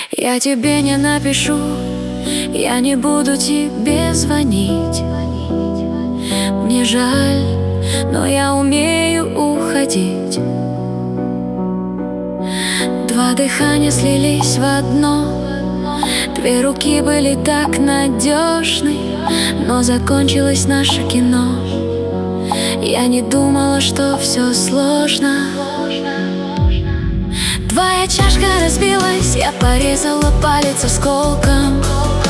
Я тебе не напишу, я не буду тебе звонить. Мне жаль, но я умею уходить. Два дыхания слились в одно, две руки были так надежны, но закончилось наше кино. Я не думала, что все сложно. Твоя чашка разбилась, я порезала палец осколком.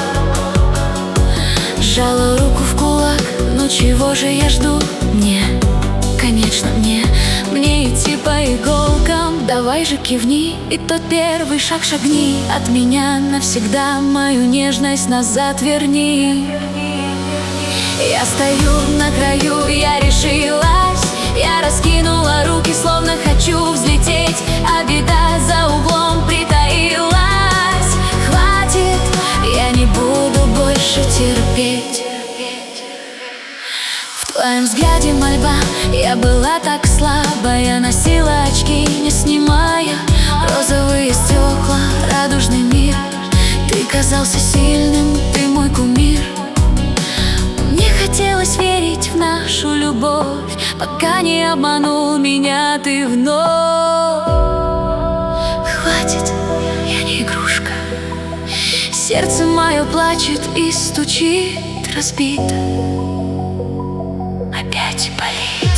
Сжала руку в кулак, ну чего же я жду? Конечно, мне идти по иголкам. Давай же кивни, и тот первый шаг шагни. От меня навсегда мою нежность назад верни. Я стою на краю, я решилась. Я раскинула руки, словно хочу взлететь, а беда за углом притаилась. Хватит, я не буду больше терпеть. В твоем взгляде мольба, я была так слаба. Я носила очки, не снимая, розовые стекла, радужный мир. Ты казался сильным, ты мой кумир. Мне хотелось верить в нашу любовь, пока не обманул меня ты вновь. Хватит, я не игрушка. Сердце мое плачет и стучит разбито. Опять болит.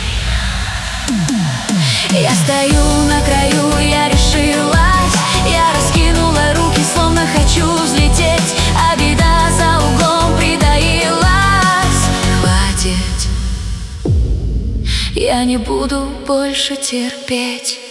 Я стою на краю, я решилась. Я раскинула руки, словно хочу взлететь, а беда за углом притаилась. Хватит, я не буду больше терпеть.